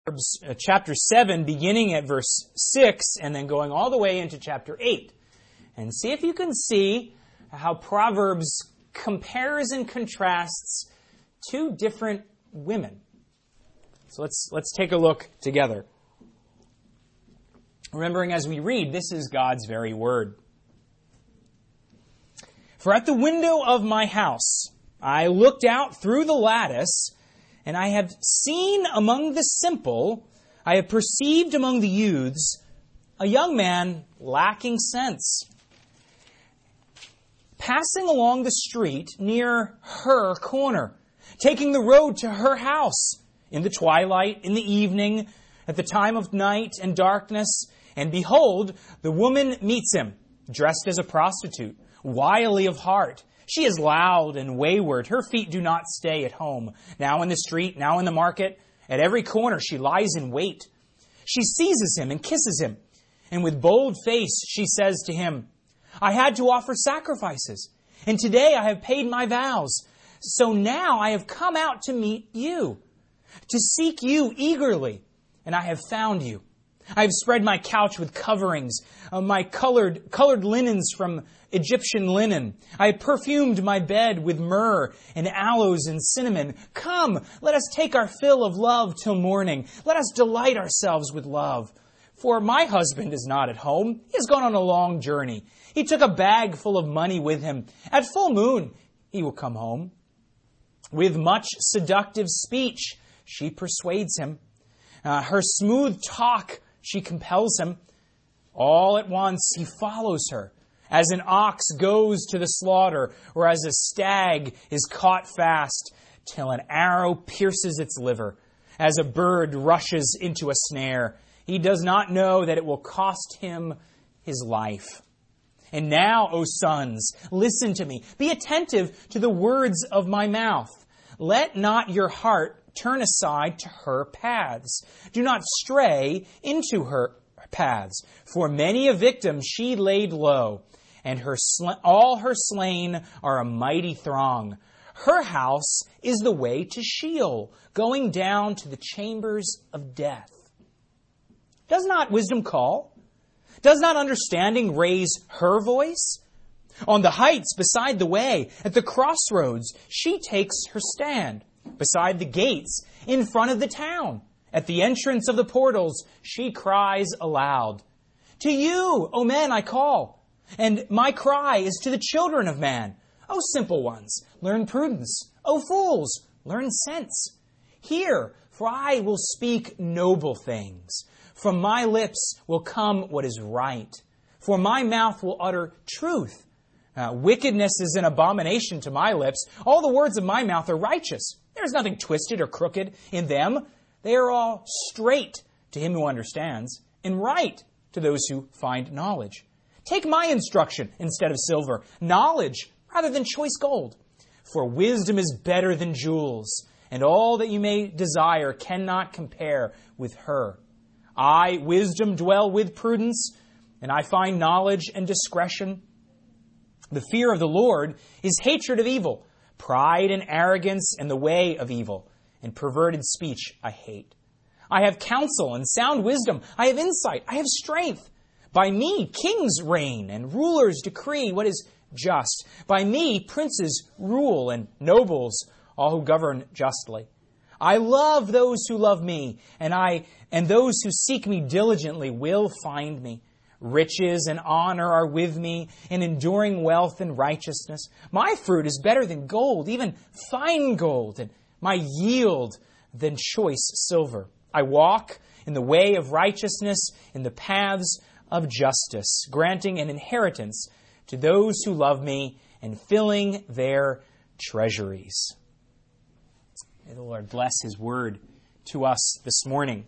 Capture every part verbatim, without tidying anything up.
Proverbs uh, chapter seven, beginning at verse six, and then going all the way into chapter eight. And see if you can see how Proverbs compares and contrasts two different women. So let's let's take a look together. Remembering as we read, this is God's very word. For at the window of my house I looked out through the lattice, and I have seen among the simple, I have perceived among the youths, a young man lacking sense, passing along the street near her corner, taking the road to her house, in the twilight, in the evening, at the time of night and darkness. And behold, the woman meets him, dressed as a prostitute, wily of heart. She is loud and wayward. Her feet do not stay at home. Now in the street, now in the market. At every corner she lies in wait. She seizes him and kisses him. And with bold face she says to him, I had to offer sacrifices, and today I have paid my vows. So now I have come out to meet you, to seek you eagerly, and I have found you. I have spread my couch with coverings, uh, my colored colored linens from Egyptian linen. I have perfumed my bed with myrrh and aloes and cinnamon. Come, let us take our fill of love till morning. Let us delight ourselves with love. For my husband is not at home. He has gone on a long journey. He took a bag full of money with him. At full moon, he will come home. With much seductive speech, she persuades him. Uh, her smooth talk, she compels him. All at once, he follows her, as an ox goes to the slaughter, or as a stag is caught fast, till an arrow pierces its liver, as a bird rushes into a snare. He does not know that it will cost him his life. And now, O sons, listen to me. Be attentive to the words of my mouth. Let not your heart turn aside to her paths. Do not stray into her paths. For many a victim she laid low, and her sl- all her slain are a mighty throng. Her house is the way to Sheol, going down to the chambers of death. Does not wisdom call? Does not understanding raise her voice? On the heights beside the way, at the crossroads, she takes her stand. Beside the gates, in front of the town, at the entrance of the portals, she cries aloud. To you, O men, I call, and my cry is to the children of man. O simple ones, learn prudence. O fools, learn sense. Hear, for I will speak noble things. From my lips will come what is right, for my mouth will utter truth. Uh, wickedness is an abomination to my lips. All the words of my mouth are righteous. There is nothing twisted or crooked in them. They are all straight to him who understands, and right to those who find knowledge. Take my instruction instead of silver, knowledge rather than choice gold. For wisdom is better than jewels, and all that you may desire cannot compare with her. I, wisdom, dwell with prudence, and I find knowledge and discretion. The fear of the Lord is hatred of evil, pride and arrogance and the way of evil, and perverted speech I hate. I have counsel and sound wisdom. I have insight. I have strength. By me kings reign and rulers decree what is just. By me princes rule and nobles, all who govern justly. I love those who love me, and I and those who seek me diligently will find me. Riches and honor are with me, and enduring wealth and righteousness. My fruit is better than gold, even fine gold, and my yield than choice silver. I walk in the way of righteousness, in the paths of justice, granting an inheritance to those who love me, and filling their treasuries. May the Lord bless His word to us this morning.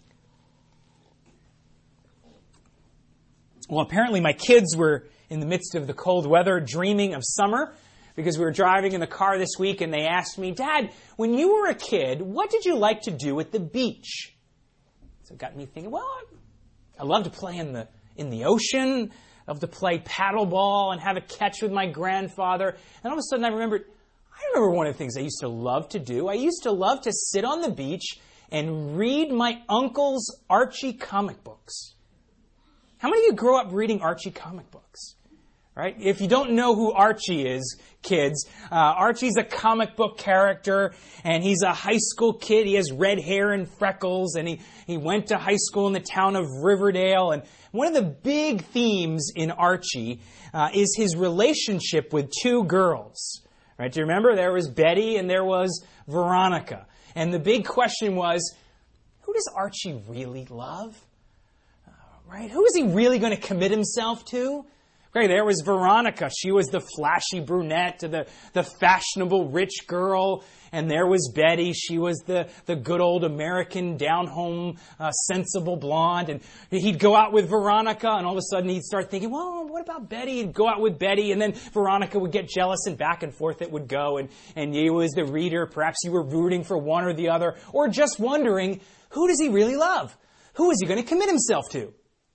Well, apparently my kids were in the midst of the cold weather dreaming of summer because we were driving in the car this week and they asked me, Dad, when you were a kid, what did you like to do at the beach? So it got me thinking, well, I love to play in the in the ocean. I love to play paddleball and have a catch with my grandfather. And all of a sudden I remembered, I remember one of the things I used to love to do. I used to love to sit on the beach and read my uncle's Archie comic books. How many of you grew up reading Archie comic books? Right? If you don't know who Archie is, kids, uh, Archie's a comic book character, and he's a high school kid. He has red hair and freckles, and he, he went to high school in the town of Riverdale. And one of the big themes in Archie uh, is his relationship with two girls. Right? Do you remember? There was Betty and there was Veronica. And the big question was, who does Archie really love? Uh, right? Who is he really going to commit himself to? Okay, there was Veronica. She was the flashy brunette, the, the fashionable rich girl. And there was Betty. She was the, the good old American, down-home, uh, sensible blonde. And he'd go out with Veronica, and all of a sudden he'd start thinking, well, what about Betty? He'd go out with Betty, and then Veronica would get jealous, and back and forth it would go. And, and you as the reader, perhaps you were rooting for one or the other, or just wondering, who does he really love? Who is he going to commit himself to?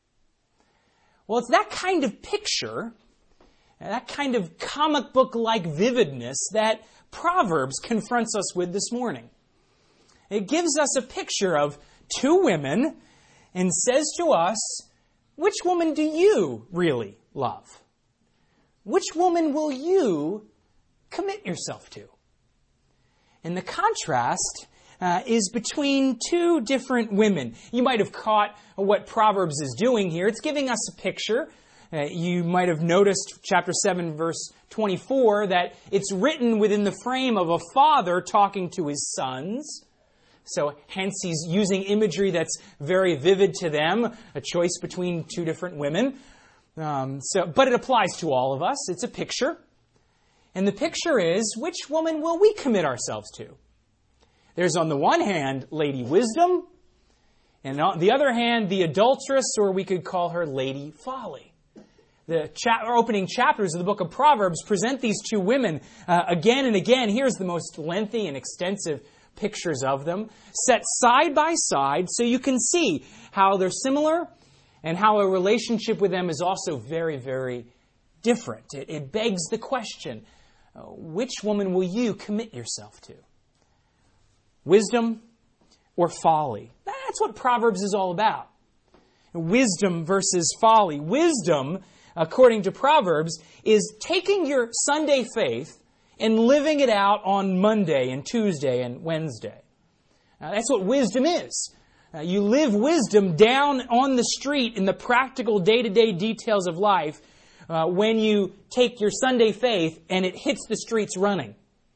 Well, it's that kind of picture, that kind of comic book-like vividness that Proverbs confronts us with this morning. It gives us a picture of two women and says to us, which woman do you really love? Which woman will you commit yourself to? And the contrast Uh, is between two different women. You might have caught what Proverbs is doing here. It's giving us a picture. Uh, you might have noticed chapter seven, verse twenty-four, that it's written within the frame of a father talking to his sons. So hence he's using imagery that's very vivid to them, a choice between two different women. Um, so, but it applies to all of us. It's a picture. And the picture is, which woman will we commit ourselves to? There's on the one hand, Lady Wisdom, and on the other hand, the adulteress, or we could call her Lady Folly. The cha- opening chapters of the book of Proverbs present these two women uh, again and again. Here's the most lengthy and extensive pictures of them, set side by side so you can see how they're similar and how a relationship with them is also very, very different. It, it begs the question, uh, which woman will you commit yourself to? Wisdom or folly? That's what Proverbs is all about. Wisdom versus folly. Wisdom, according to Proverbs, is taking your Sunday faith and living it out on Monday and Tuesday and Wednesday. Now, that's what wisdom is. Uh, you live wisdom down on the street in the practical day-to-day details of life uh, when you take your Sunday faith and it hits the streets running.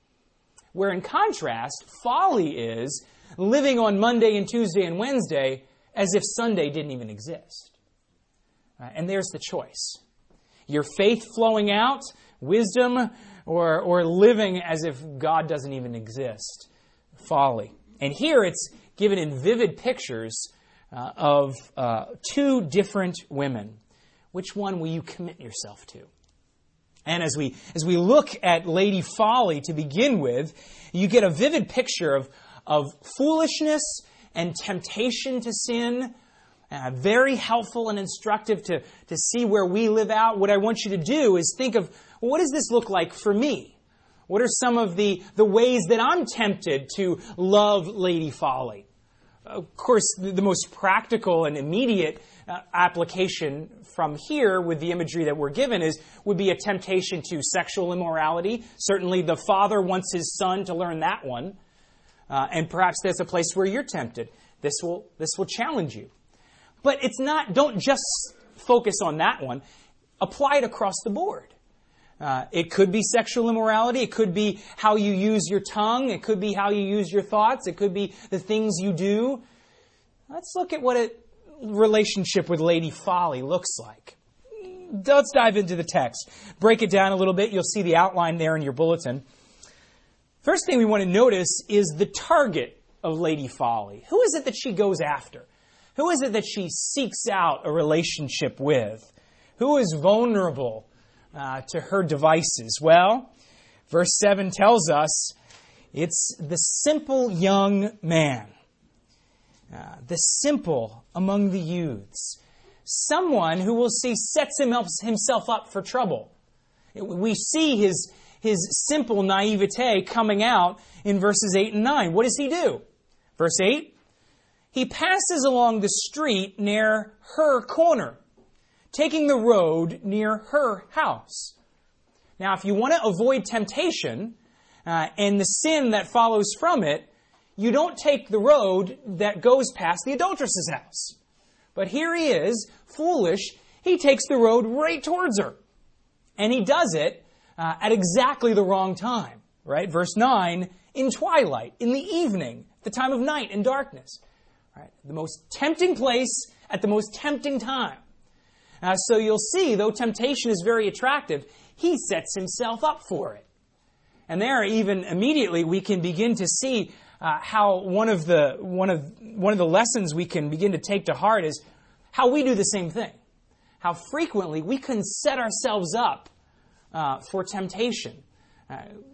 Where in contrast, folly is living on Monday and Tuesday and Wednesday as if Sunday didn't even exist. Uh, and there's the choice. Your faith flowing out, wisdom, or, or living as if God doesn't even exist. Folly. And here it's given in vivid pictures uh, of uh, two different women. Which one will you commit yourself to? And as we as we look at Lady Folly to begin with, you get a vivid picture of, of foolishness and temptation to sin. Uh, very helpful and instructive to, to see where we live out. What I want you to do is think of, well, what does this look like for me? What are some of the, the ways that I'm tempted to love Lady Folly? Of course, the, the most practical and immediate uh, application from here with the imagery that we're given is would be a temptation to sexual immorality. Certainly the father wants his son to learn that one. Uh, and perhaps that's a place where you're tempted. This will, this will challenge you. But it's not, don't just focus on that one. Apply it across the board. Uh, it could be sexual immorality. It could be how you use your tongue. It could be how you use your thoughts. It could be the things you do. Let's look at what a relationship with Lady Folly looks like. Let's dive into the text. Break it down a little bit. You'll see the outline there in your bulletin. First thing we want to notice is the target of Lady Folly. Who is it that she goes after? Who is it that she seeks out a relationship with? Who is vulnerable uh, to her devices? Well, verse seven tells us it's the simple young man. Uh, the simple among the youths. Someone who we'll see sets himself up for trouble. We see his, his simple naivete coming out in verses eight and nine. What does he do? Verse eight, he passes along the street near her corner, taking the road near her house. Now, if you want to avoid temptation uh, and the sin that follows from it, you don't take the road that goes past the adulteress's house. But here he is, foolish. He takes the road right towards her. And he does it uh, at exactly the wrong time. Right? Verse nine, in twilight, in the evening, the time of night and darkness. Right? The most tempting place at the most tempting time. Uh, so you'll see, though temptation is very attractive, he sets himself up for it. And there, even immediately, we can begin to see uh, how one of the one of one of the lessons we can begin to take to heart is how we do the same thing. How frequently we can set ourselves up uh, for temptation, uh,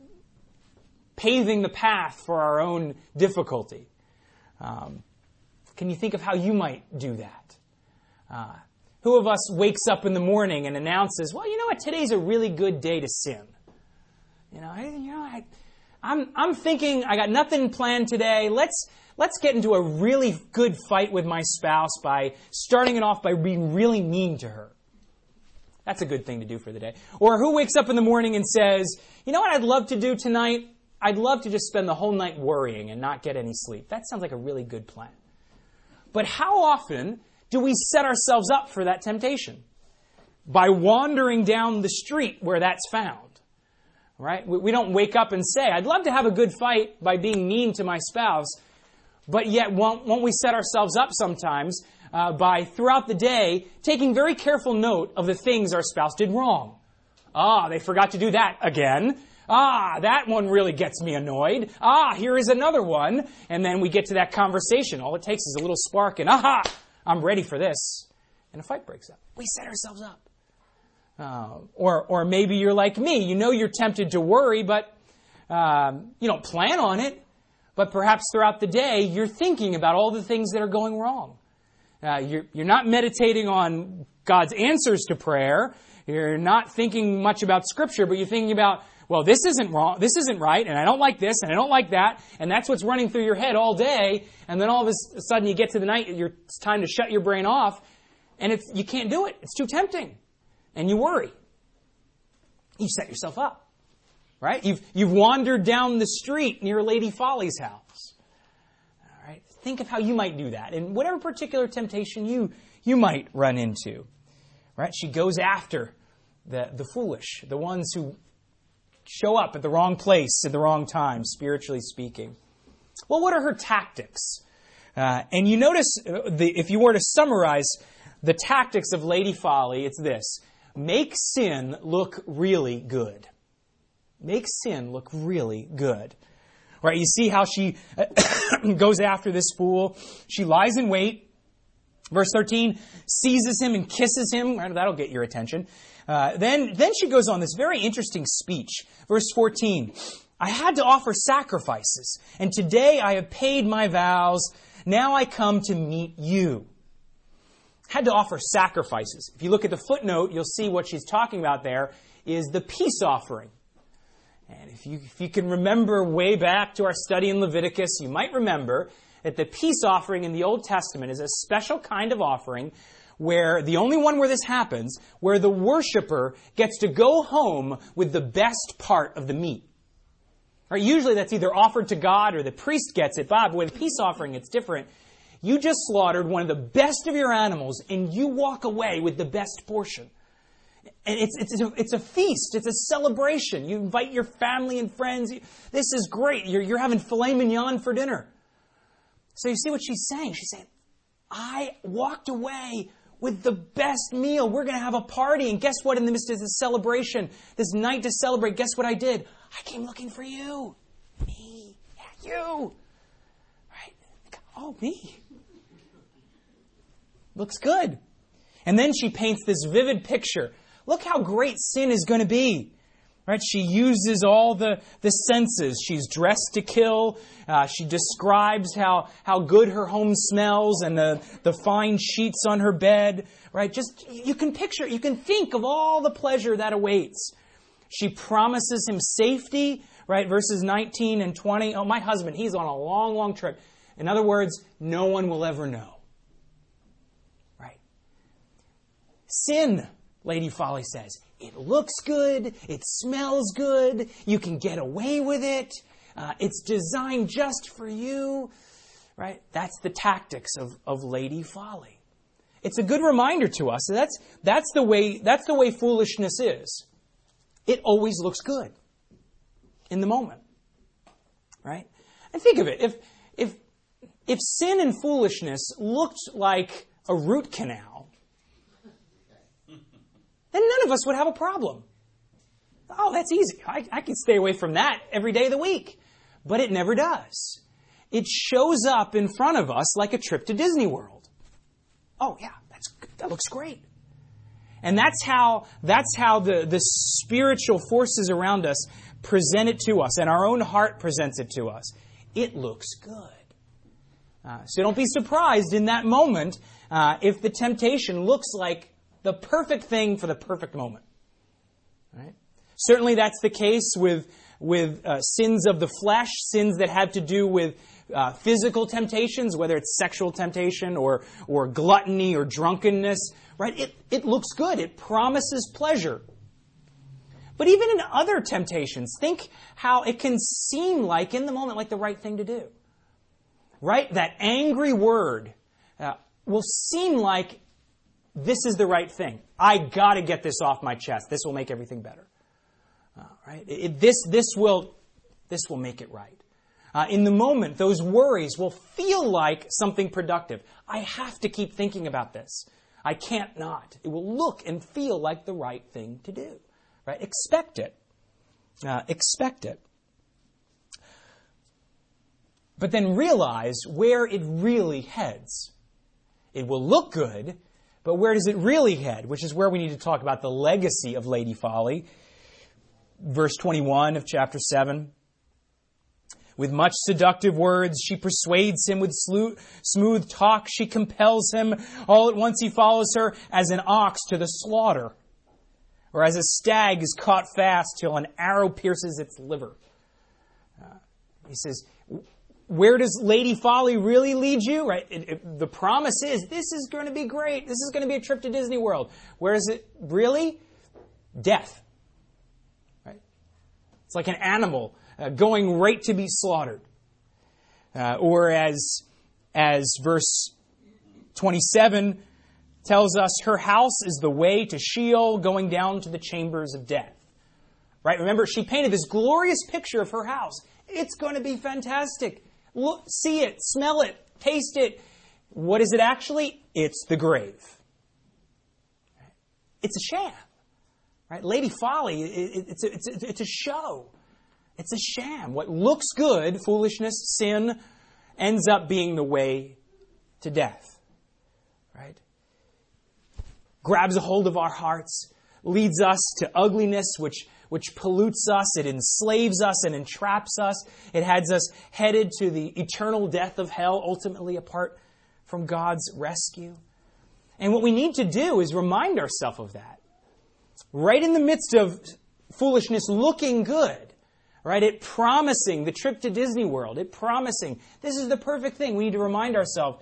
paving the path for our own difficulty. Um, can you think of how you might do that? Uh, who of us wakes up in the morning and announces, well, you know what, today's a really good day to sin. You know, I, you know, I, I'm, I'm thinking I got nothing planned today. Let's, let's get into a really good fight with my spouse by starting it off by being really mean to her. That's a good thing to do for the day. Or who wakes up in the morning and says, you know what I'd love to do tonight? I'd love to just spend the whole night worrying and not get any sleep. That sounds like a really good plan. But how often do we set ourselves up for that temptation? By wandering down the street where that's found. Right? We don't wake up and say, I'd love to have a good fight by being mean to my spouse, but yet won't, won't we set ourselves up sometimes uh, by, throughout the day, taking very careful note of the things our spouse did wrong? Ah, they forgot to do that again. Ah, that one really gets me annoyed. Ah, here is another one. And then we get to that conversation. All it takes is a little spark and, aha, I'm ready for this. And a fight breaks out. We set ourselves up. Uh, or or maybe you're like me. You know you're tempted to worry, but um, you don't plan on it. But perhaps throughout the day, you're thinking about all the things that are going wrong. Uh, you're, you're not meditating on God's answers to prayer. You're not thinking much about Scripture, but you're thinking about, well, this isn't wrong, this isn't right, and I don't like this, and I don't like that, and that's what's running through your head all day. And then all of a sudden, you get to the night, you're, it's time to shut your brain off, and it's, you can't do it. It's too tempting. And you worry. You set yourself up, right? You've you've wandered down the street near Lady Folly's house. All right, think of how you might do that, and whatever particular temptation you you might run into. Right? She goes after the the foolish, the ones who show up at the wrong place at the wrong time, spiritually speaking. Well, what are her tactics? Uh, and you notice, the, if you were to summarize the tactics of Lady Folly, it's this. Make sin look really good. Make sin look really good. Right? You see how she goes after this fool. She lies in wait. Verse thirteen, seizes him and kisses him. Right? That'll get your attention. Uh, then, then she goes on this very interesting speech. Verse fourteen, I had to offer sacrifices, and today I have paid my vows. Now I come to meet you. Had to offer sacrifices. If you look at the footnote, you'll see what she's talking about there is the peace offering. And if you, if you can remember way back to our study in Leviticus, you might remember that the peace offering in the Old Testament is a special kind of offering where the only one where this happens, where the worshiper gets to go home with the best part of the meat. Right? Usually that's either offered to God or the priest gets it. Bob, with a peace offering, it's different. You just slaughtered one of the best of your animals, and you walk away with the best portion. And it's it's a, it's a feast. It's a celebration. You invite your family and friends. This is great. You're, you're having filet mignon for dinner. So you see what she's saying. She's saying, I walked away with the best meal. We're going to have a party. And guess what? In the midst of this celebration, this night to celebrate, guess what I did? I came looking for you. Me. Yeah, you. Right? Oh, me. Looks good. And then she paints this vivid picture. Look how great sin is going to be. Right? She uses all the, the senses. She's dressed to kill. Uh, she describes how, how good her home smells and the, the fine sheets on her bed. Right? Just, you can picture, you can think of all the pleasure that awaits. She promises him safety. Right? Verses nineteen and twenty. Oh, my husband, he's on a long, long trip. In other words, no one will ever know. Right? Sin, Lady Folly says, it looks good, it smells good, you can get away with it, uh, it's designed just for you. Right? That's the tactics of, of Lady Folly. It's a good reminder to us. That's, that's, the way, that's the way foolishness is. It always looks good in the moment. Right? And think of it. If, if, if sin and foolishness looked like a root canal, then none of us would have a problem. Oh, that's easy. I, I can stay away from that every day of the week. But it never does. It shows up in front of us like a trip to Disney World. Oh, yeah, that's that looks great. And that's how that's how the, the spiritual forces around us present it to us, and our own heart presents it to us. It looks good. Uh, so don't be surprised in that moment uh, if the temptation looks like the perfect thing for the perfect moment. Right? Certainly that's the case with, with uh, sins of the flesh, sins that have to do with uh, physical temptations, whether it's sexual temptation or, or gluttony or drunkenness. Right? It, it looks good. It promises pleasure. But even in other temptations, think how it can seem like, in the moment, like the right thing to do. Right? That angry word uh, will seem like this is the right thing. I got to get this off my chest. This will make everything better. Uh, right? It, it, this, this, will, this will make it right. Uh, in the moment, those worries will feel like something productive. I have to keep thinking about this. I can't not. It will look and feel like the right thing to do. Right? Expect it. Uh, expect it. But then realize where it really heads. It will look good, but where does it really head? Which is where we need to talk about the legacy of Lady Folly. Verse twenty-one of chapter seven. With much seductive words, she persuades him. With smooth talk, she compels him. All at once he follows her as an ox to the slaughter, or as a stag is caught fast till an arrow pierces its liver. Uh, he says, where does Lady Folly really lead you? Right? It, it, the promise is, this is going to be great. This is going to be a trip to Disney World. Where is it really? Death. Right? It's like an animal uh, going right to be slaughtered. Uh, or as, as verse twenty-seven tells us, her house is the way to Sheol, going down to the chambers of death. Right? Remember, she painted this glorious picture of her house. It's going to be fantastic. Look, see it, smell it, taste it. What is it actually? It's the grave. It's a sham. Right? Lady Folly, it, it's, a, it's, a, it's a show. It's a sham. What looks good, foolishness, sin, ends up being the way to death. Right? Grabs a hold of our hearts, leads us to ugliness, which which pollutes us, it enslaves us and entraps us. It has us headed to the eternal death of hell, ultimately apart from God's rescue. And what we need to do is remind ourselves of that. Right in the midst of foolishness looking good, right? It promising the trip to Disney World, it promising this is the perfect thing. We need to remind ourselves,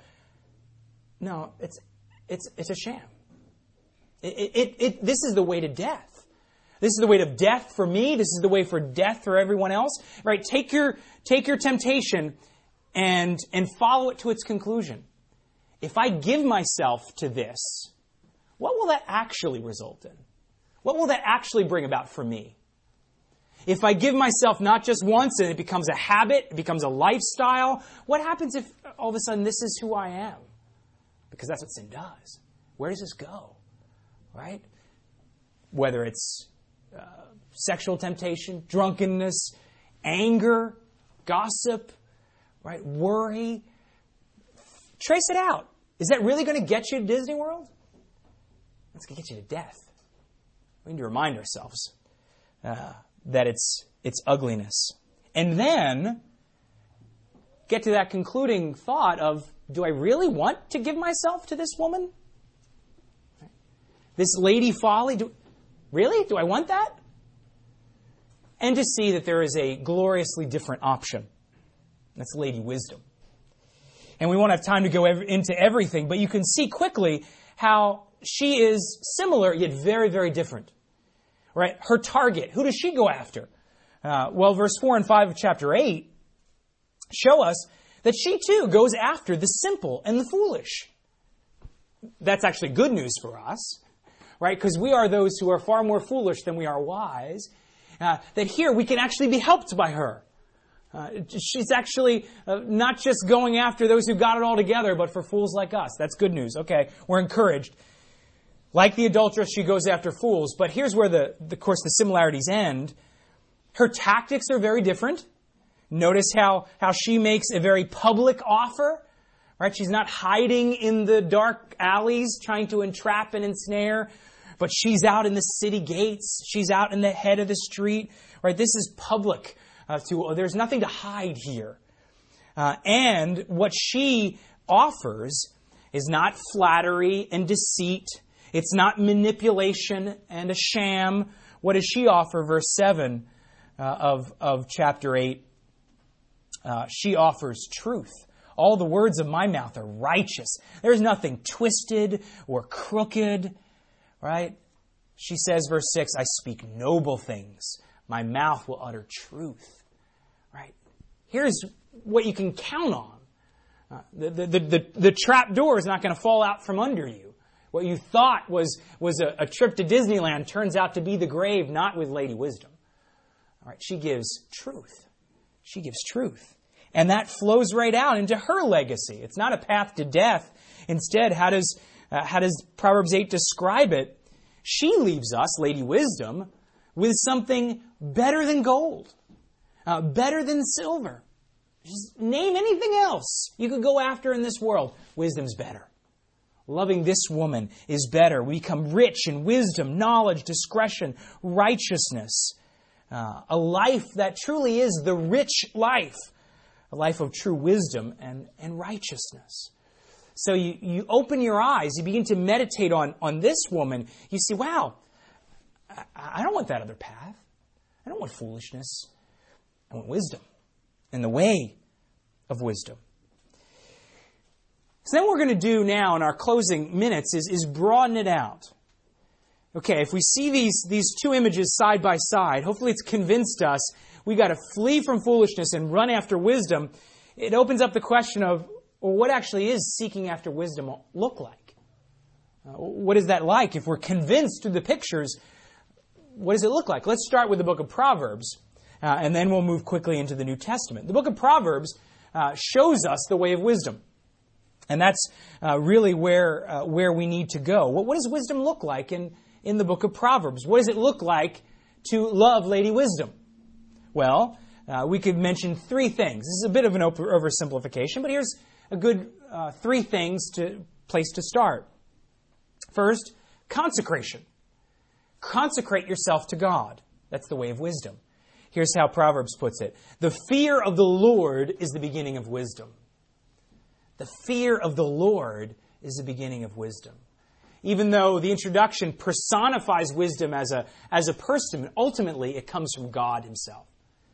no, it's it's it's a sham. It, it, it, this is the way to death. This is the way of death for me. This is the way for death for everyone else. Right? Take your, take your temptation and, and follow it to its conclusion. If I give myself to this, what will that actually result in? What will that actually bring about for me? If I give myself not just once and it becomes a habit, it becomes a lifestyle, what happens if all of a sudden this is who I am? Because that's what sin does. Where does this go? Right? Whether it's uh, sexual temptation, drunkenness, anger, gossip, right? Worry. Trace it out. Is that really going to get you to Disney World? That's going to get you to death. We need to remind ourselves uh, that it's it's ugliness. And then get to that concluding thought of, do I really want to give myself to this woman? This Lady Folly, do, really? Do I want that? And to see that there is a gloriously different option. That's Lady Wisdom. And we won't have time to go ev- into everything, but you can see quickly how she is similar yet very, very different. Right? Her target, who does she go after? Uh, well, verse four and five of chapter eight show us that she too goes after the simple and the foolish. That's actually good news for us, right? Because we are those who are far more foolish than we are wise. Uh, that here we can actually be helped by her. Uh, she's actually uh, not just going after those who got it all together, but for fools like us. That's good news. Okay, we're encouraged. Like the adulteress, she goes after fools. But here's where, the, the, of course, the similarities end. Her tactics are very different. Notice how, how she makes a very public offer. Right? She's not hiding in the dark alleys trying to entrap and ensnare, but she's out in the city gates. She's out in the head of the street. Right? This is public. Uh, to, there's nothing to hide here. Uh, and what she offers is not flattery and deceit. It's not manipulation and a sham. What does she offer? Verse seven uh, of, of chapter eight. Uh, she offers truth. All the words of my mouth are righteous. There's nothing twisted or crooked. Right? She says, verse six, I speak noble things. My mouth will utter truth. Right? Here's what you can count on. Uh, the, the, the, the, the trap door is not going to fall out from under you. What you thought was, was a, a trip to Disneyland turns out to be the grave, not with Lady Wisdom. All right, she gives truth. She gives truth. And that flows right out into her legacy. It's not a path to death. Instead, how does, uh, how does Proverbs eight describe it? She leaves us, Lady Wisdom, with something better than gold, uh, better than silver. Just name anything else you could go after in this world. Wisdom's better. Loving this woman is better. We become rich in wisdom, knowledge, discretion, righteousness. Uh, a life that truly is the rich life. A life of true wisdom and, and righteousness. So you, you open your eyes, you begin to meditate on, on this woman. You see, wow, I, I don't want that other path. I don't want foolishness. I want wisdom and the way of wisdom. So then what we're going to do now in our closing minutes is, is broaden it out. Okay, if we see these, these two images side by side, hopefully it's convinced us we got to flee from foolishness and run after wisdom. It opens up the question of, well, what actually is seeking after wisdom look like? Uh, what is that like? If we're convinced through the pictures, what does it look like? Let's start with the book of Proverbs, uh, and then we'll move quickly into the New Testament. The book of Proverbs uh, shows us the way of wisdom. And that's uh, really where uh, where we need to go. What, what does wisdom look like in, in the book of Proverbs? What does it look like to love Lady Wisdom? Well, uh, we could mention three things. This is a bit of an over- oversimplification, but here's a good uh, three things to place to start. First, consecration. Consecrate yourself to God. That's the way of wisdom. Here's how Proverbs puts it. The fear of the Lord is the beginning of wisdom. The fear of the Lord is the beginning of wisdom. Even though the introduction personifies wisdom as a, as a person, ultimately it comes from God Himself.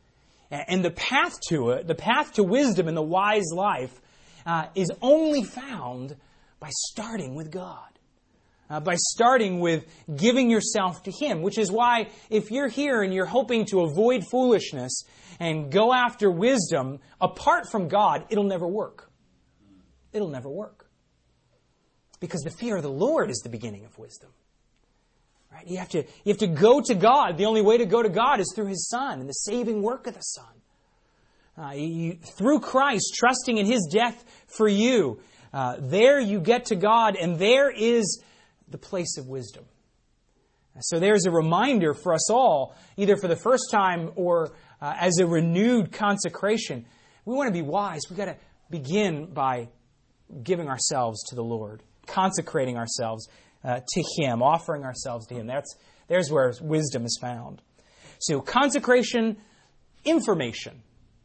And the path to it, the path to wisdom and the wise life, uh, is only found by starting with God. Uh, by starting with giving yourself to Him, which is why if you're here and you're hoping to avoid foolishness and go after wisdom apart from God, it'll never work. It'll never work. Because the fear of the Lord is the beginning of wisdom. Right? You have to, you have to go to God. The only way to go to God is through His Son and the saving work of the Son. Uh, you, through Christ, trusting in His death for you, uh, there you get to God, and there is the place of wisdom. So there's a reminder for us all, either for the first time or uh, as a renewed consecration. We want to be wise. We've got to begin by giving ourselves to the Lord, consecrating ourselves uh, to Him, offering ourselves to Him. That's there's where wisdom is found. So consecration, information.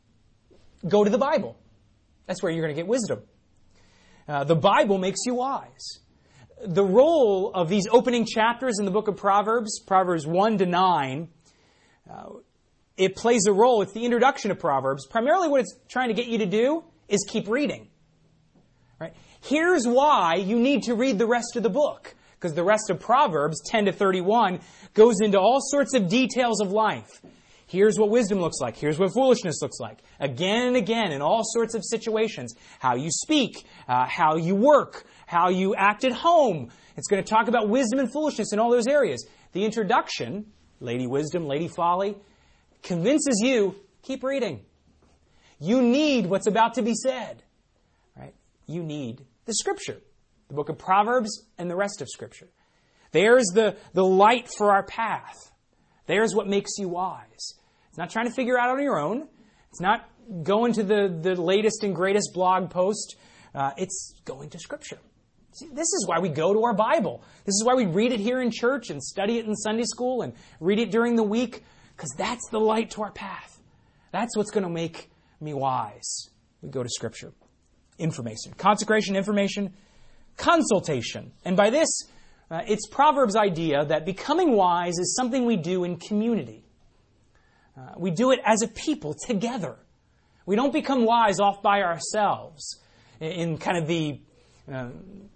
Go to the Bible. That's where you're going to get wisdom. Uh, the Bible makes you wise. The role of these opening chapters in the book of Proverbs, Proverbs one to nine, uh, it plays a role. It's the introduction of Proverbs. Primarily what it's trying to get you to do is keep reading. Right? Here's why you need to read the rest of the book, because the rest of Proverbs ten to thirty-one goes into all sorts of details of life. Here's what wisdom looks like. Here's what foolishness looks like. Again and again in all sorts of situations. How you speak, uh, how you work, how you act at home. It's going to talk about wisdom and foolishness in all those areas. The introduction, Lady Wisdom, Lady Folly, convinces you, keep reading. You need what's about to be said. Right? You need the Scripture. The book of Proverbs and the rest of Scripture. There's the, the light for our path. There's what makes you wise. It's not trying to figure out on your own. It's not going to the, the latest and greatest blog post. Uh, it's going to Scripture. See, this is why we go to our Bible. This is why we read it here in church and study it in Sunday school and read it during the week, because that's the light to our path. That's what's going to make me wise. We go to Scripture. Information. Consecration, information, consultation. And by this, Uh, it's Proverbs' idea that becoming wise is something we do in community. Uh, we do it as a people together. We don't become wise off by ourselves in, in kind of the uh,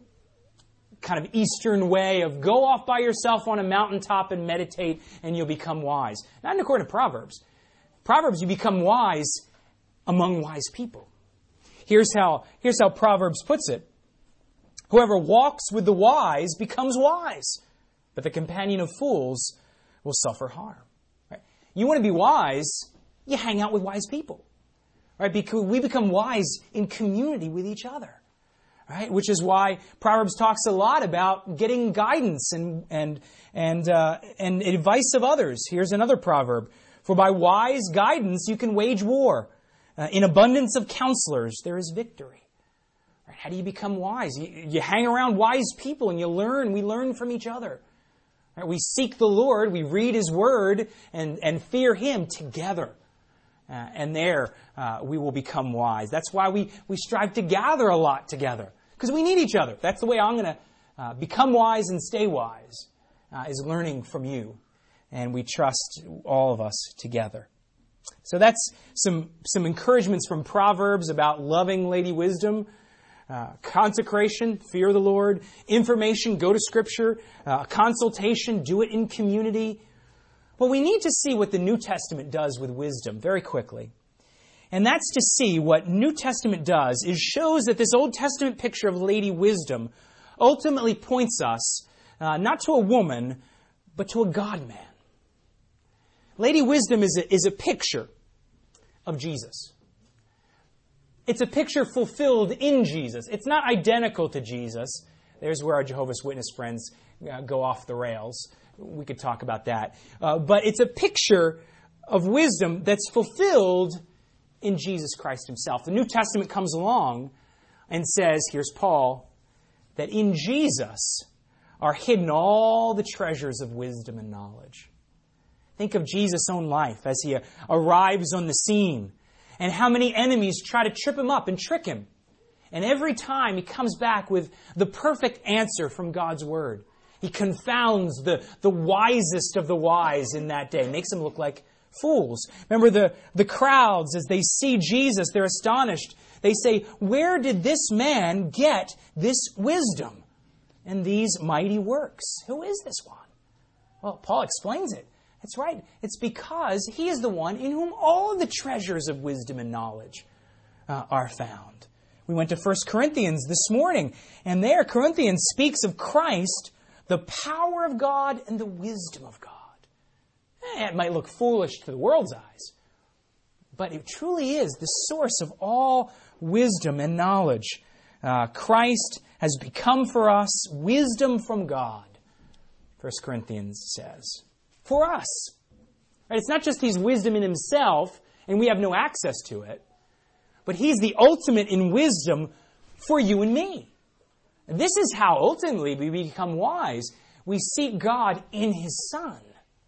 kind of Eastern way of go off by yourself on a mountaintop and meditate and you'll become wise. Not in accordance to Proverbs. Proverbs, you become wise among wise people. Here's how, here's how Proverbs puts it. Whoever walks with the wise becomes wise, but the companion of fools will suffer harm. Right? You want to be wise, you hang out with wise people. Right? Because we become wise in community with each other. Right? Which is why Proverbs talks a lot about getting guidance and and and uh, and advice of others. Here's another proverb: "For by wise guidance you can wage war. Uh, in abundance of counselors there is victory." How do you become wise? You, you hang around wise people and you learn. We learn from each other. Right? We seek the Lord. We read His Word and, and fear Him together. Uh, and there uh, we will become wise. That's why we, we strive to gather a lot together. Because we need each other. That's the way I'm going to uh, become wise and stay wise, uh, is learning from you. And we trust all of us together. So that's some, some encouragements from Proverbs about loving Lady Wisdom. Uh, consecration, fear the Lord. Information, go to Scripture. Uh, consultation, do it in community. Well, we need to see what the New Testament does with wisdom very quickly. And that's to see what New Testament does is shows that this Old Testament picture of Lady Wisdom ultimately points us uh, not to a woman, but to a God-man. Lady Wisdom is a, is a picture of Jesus. It's a picture fulfilled in Jesus. It's not identical to Jesus. There's where our Jehovah's Witness friends uh, go off the rails. We could talk about that. Uh, but it's a picture of wisdom that's fulfilled in Jesus Christ Himself. The New Testament comes along and says, here's Paul, that in Jesus are hidden all the treasures of wisdom and knowledge. Think of Jesus' own life as He arrives on the scene. And how many enemies try to trip Him up and trick Him. And every time He comes back with the perfect answer from God's Word. He confounds the, the wisest of the wise in that day. Makes them look like fools. Remember the, the crowds, as they see Jesus, they're astonished. They say, where did this man get this wisdom and these mighty works? Who is this one? Well, Paul explains it. That's right. It's because He is the one in whom all the treasures of wisdom and knowledge uh, are found. We went to First Corinthians this morning, and there Corinthians speaks of Christ, the power of God and the wisdom of God. Eh, it might look foolish to the world's eyes, but it truly is the source of all wisdom and knowledge. Uh, Christ has become for us wisdom from God, First Corinthians says. For us. Right? It's not just He's wisdom in Himself and we have no access to it, but He's the ultimate in wisdom for you and me. And this is how ultimately we become wise. We seek God in His Son.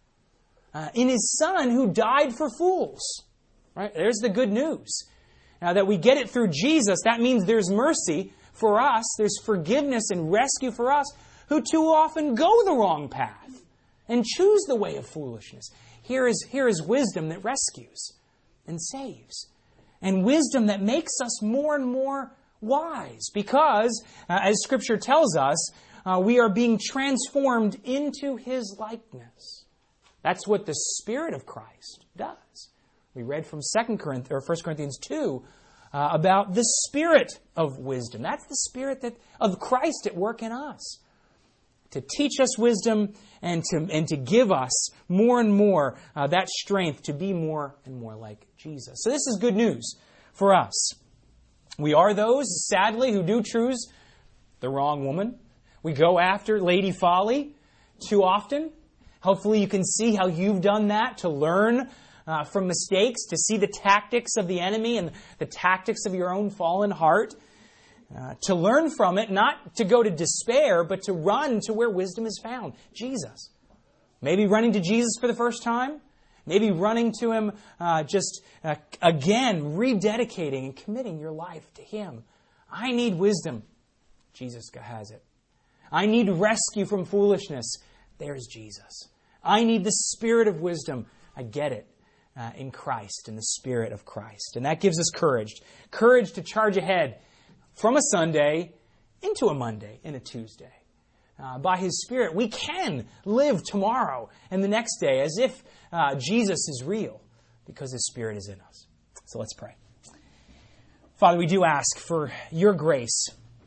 Uh, in His Son who died for fools. Right? There's the good news. Now that we get it through Jesus, that means there's mercy for us. There's forgiveness and rescue for us who too often go the wrong path and choose the way of foolishness. Here is, here is wisdom that rescues and saves. And wisdom that makes us more and more wise. Because, uh, as Scripture tells us, uh, we are being transformed into His likeness. That's what the Spirit of Christ does. We read from Second Corinthians, or First Corinthians two uh, about the Spirit of wisdom. That's the Spirit that of Christ at work in us, to teach us wisdom and to and to give us more and more uh, that strength to be more and more like Jesus. So this is good news for us. We are those, sadly, who do choose the wrong woman. We go after Lady Folly too often. Hopefully you can see how you've done that, to learn uh, from mistakes, to see the tactics of the enemy and the tactics of your own fallen heart. Uh, to learn from it, not to go to despair, but to run to where wisdom is found, Jesus. Maybe running to Jesus for the first time. Maybe running to Him uh, just, uh, again, rededicating and committing your life to Him. I need wisdom. Jesus has it. I need rescue from foolishness. There's Jesus. I need the Spirit of wisdom. I get it uh, in Christ, in the Spirit of Christ. And that gives us courage. Courage to charge ahead from a Sunday into a Monday and a Tuesday. Uh, by His Spirit, we can live tomorrow and the next day as if uh, Jesus is real, because His Spirit is in us. So let's pray. Father, we do ask for Your grace.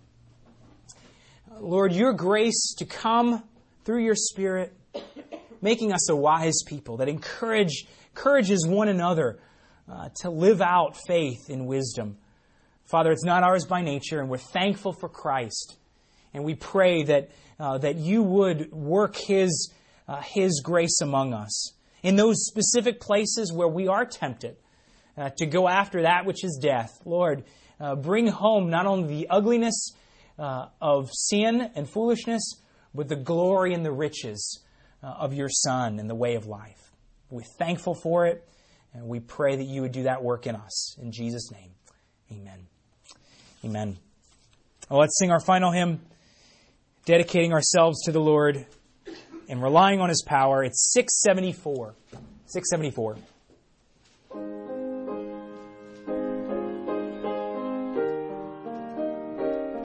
Lord, Your grace to come through Your Spirit, making us a wise people that encourage encourages one another uh, to live out faith in wisdom. Father, it's not ours by nature, and we're thankful for Christ. And we pray that uh, that You would work His uh, His grace among us in those specific places where we are tempted uh, to go after that which is death. Lord, uh, bring home not only the ugliness uh, of sin and foolishness, but the glory and the riches uh, of Your Son and the way of life. We're thankful for it, and we pray that You would do that work in us. In Jesus' name, amen. Amen. Well, let's sing our final hymn, dedicating ourselves to the Lord and relying on His power. It's six seventy-four. six seventy-four.